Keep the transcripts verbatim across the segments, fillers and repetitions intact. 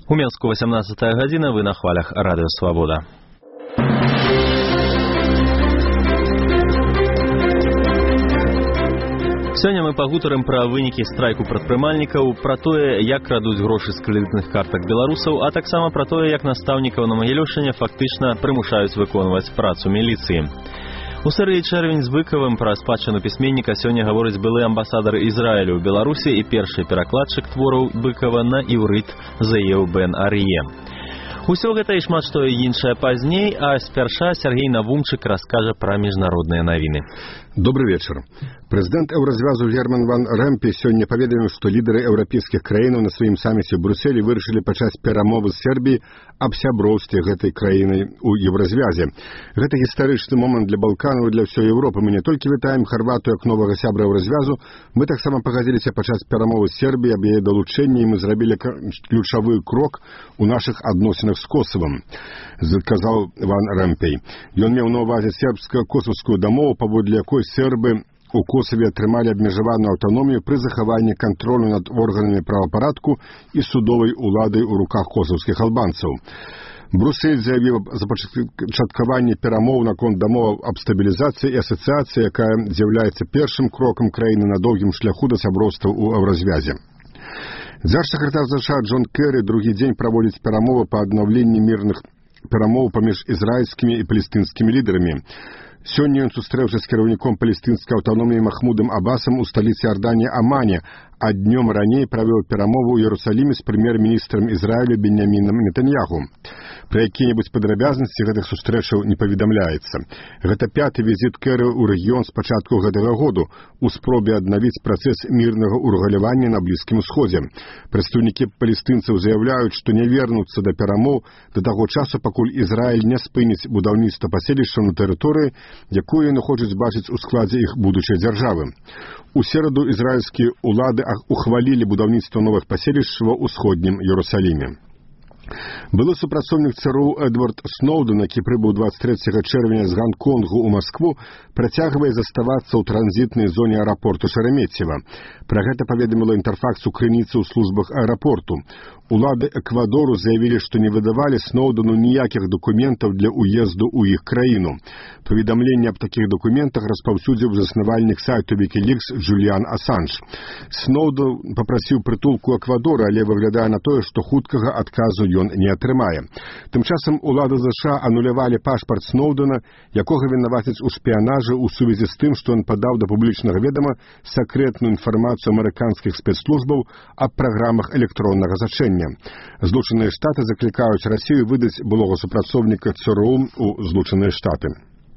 У Менску восемнадцатая гадзіна, вы на хвалях Радыё Свабода. Сёння мы пагутарым пра вынікі страйку прадпрымальнікаў, пра тое, як крадуць грошы з крэдытных картак беларусаў, а таксама пра тое, як настаўнікаў на Магілёшыне фактычна прымушаюць выконваць працу міліцыі. У серыі «Чэрвень з Быкавым» пра спадчыну пісьменніка сёння гаворыць былы амбасадар Ізраілю ў Беларусі і першы перакладчык твораў Быкава на іўрыт Зееў Бен Ар'е. Усё гэта і шмат што іншае пазней, а спярша Сергей Навумчык раскажа пра міжнародныя навіны. Добрый вечер. Президент Еўразвязу Герман ван Ромпей сёння паведаміў, што лідары еўрапейскіх краінаў на сваім саміце ў Брюсселі вырашылі пачаць перамовы з Сербіяй аб сяброўстве гэтай краіны ў Еўразвязе. Гэта гістарычны момант для Балканаў і для ўсёй Еўропы. Мы не толькі вітаем Харватыю як новага сябра Еўразвязу, мы таксама пагадзіліся пачаць перамовы з Сербіяй аб яе далучэнні, і мы зрабілі ключавы крок у нашых адносінах з Косавам, сказаў ван Ромпей. Ён меў на ўвазе сербска-косавскую дамову, паводле якой сербы у Косаве атрымалі абмежаваную аўтаномію пры захаванні кантролю над органамі правапарадку і судовай уладай у руках косавскіх албанцаў. Брюссель заявіў аб запачаткаванні перамоў наконт дамоваў аб стабілізацыі і асацыяцыі, якая з'яўляецца першым крокам краіны на доўгім шляху да сяброўства ў Еўразвязе. Дзяржсакратар ЗША Джон Керрі другі дзень праводзіць перамовы па аднаўленні мірных перамоў паміж ізраільскімі і палестынскімі лідарамі. Сёння ён сустрэўся з кіраўніком палестынскай аўтаноміі Махмудам Абасам у сталіцы Арданіі Амане, а днём раней правёў перамову ў Іерусаліме з прэм'ер-міністрам Ізраілю Беньямінам Нетаньяху. Пра якія-небудзь падрабязнасці гэтых сустрэчаў не паведамляецца. Гэта пяты візіт Керрі ў рэгіён з пачатку гэтага году у спробе аднавіць працэс мірнага ўрэгулявання на Блізкім Усходзе. Прадстаўнікі палестынцаў заяўляюць, што не вернуцца да перамоў да таго часу, пакуль Ізраіль не спыніць будаўніцтва паселішчаў на тэрыторыі, якую яны хочуць бачыць у складзе іх будучай дзяржавы. У сераду ізраільскія ўлады ухвалілі будаўніцтва новых паселішчаў ва ўсходнім Іерусаліме. Былы супрацоўнік ЦРУ Эдвард Сноўдэн, які прыбыў дваццаць трэцяга чэрвеня з Ганконгу ў Маскву, працягвае заставацца ў транзітнай зоне аэрапорту Шереметьева. Пра гэта паведаміла Інтэрфакс у крыніцы ў службах аэрапорту. Улады Эквадору заявілі, што не выдавалі Сноўдэну ніякіх дакументаў для ўезду ў іх краіну. Паведамленне аб такіх дакументах распаўсюдзіў заснавальнік сайту Wikileaks Джуліан Асанж. Сноўдэн папрасіў прытулку Эквадора, але выглядае на тое, што хуткага адказу ён не атрымае. Тым часам улады ЗША анулявалі пашпарт Сноўдэна, якога вінавацяць у шпіянажы ў сувязі з тым, што ён падаў да публічнага ведама сакрэтную інфармацыю амерыканскіх спецслужбаў аб праграмах электроннага зачэння. Злучаныя Штаты заклікаюць Расію выдаць былога супрацоўніка ЦРУ у Злучаныя Штаты.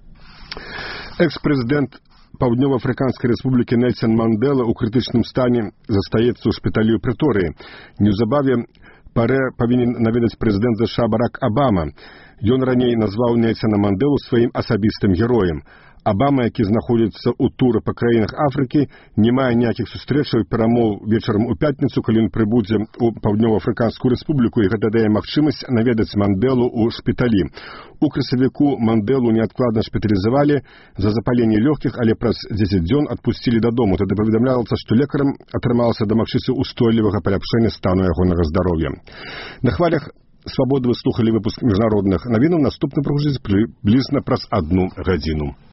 Экс-прэзідэнт Паўднёва-Афрыканскай рэспублікі Нельсон Мандела ў крытычным стане застаецца ў шпіталі ў Прыторыі. Неўзабаве парэ павінен наведаць прэзідэнт ЗША Барак Абама. Ён раней назваў Нельсона Манделу сваім асабістым героем. Абама, які знаходзіцца ў туры па краінах Афрыкі, не мае ніякіх сустрэчаў і перамоў вечарам у пятніцу, калі ён прыбудзе ў Паўднёва-Афрыканскую рэспубліку, і гэта дае магчымасць наведаць Манделу ў шпіталі. У красавіку Манделу неадкладна шпіталізавалі за запаленне лёгкіх, але праз дзесяць дзён адпусцілі дадому. Тады паведамлялася, што лекарам атрымалася дамагчыся ўстойлівага паляпшэння стану ягонага здароўя. На хвалях Свабоды вы слухалі выпуск міжнародных навінаў. Наступны прагучыць прыблізна праз адну гадзіну.